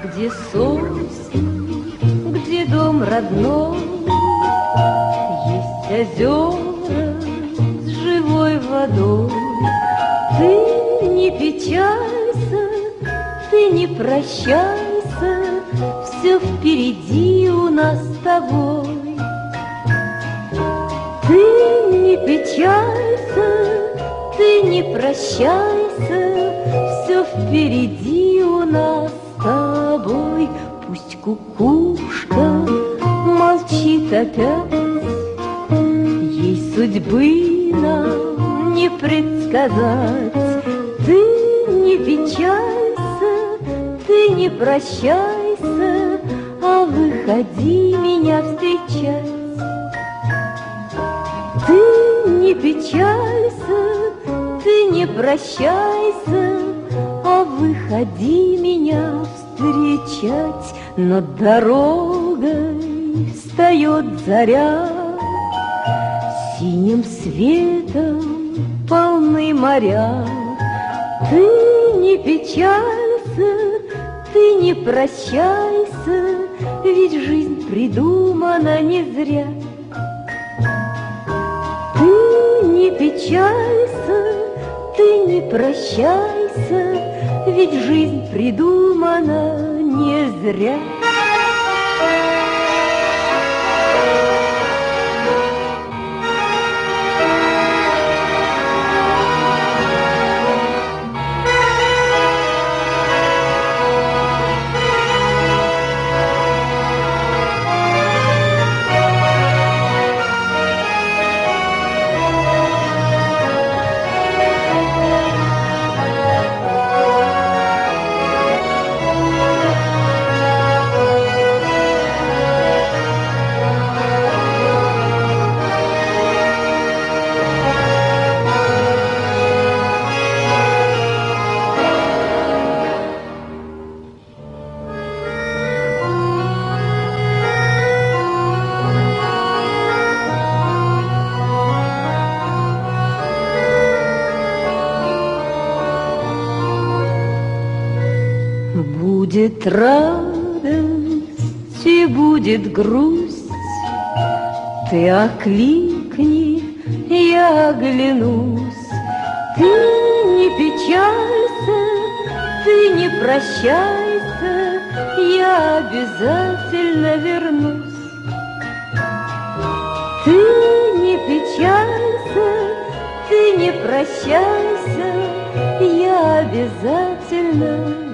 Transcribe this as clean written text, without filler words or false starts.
Где сосен, где дом родной, есть озера с живой водой. Ты не печалься, ты не прощайся, все впереди у нас с тобой. Ты не печалься, ты не прощайся, все впереди у нас с тобой. Пусть кукушка молчит опять, ей судьбы нам не предсказать. Ты не печалься, ты не прощайся, а выходи меня встречать. Ты не печалься, ты не прощайся, а выходи меня встречать. Над дорогой встает заря, синим светом полны моря. Ты не печалься, ты не прощайся, ведь жизнь придумана не зря. Ты не печалься, ты не прощайся, ведь жизнь придумана не зря. Будет радость и будет грусть, ты окликни, я оглянусь. Ты не печалься, ты не прощайся, я обязательно вернусь. Ты не печалься, ты не прощайся, я обязательно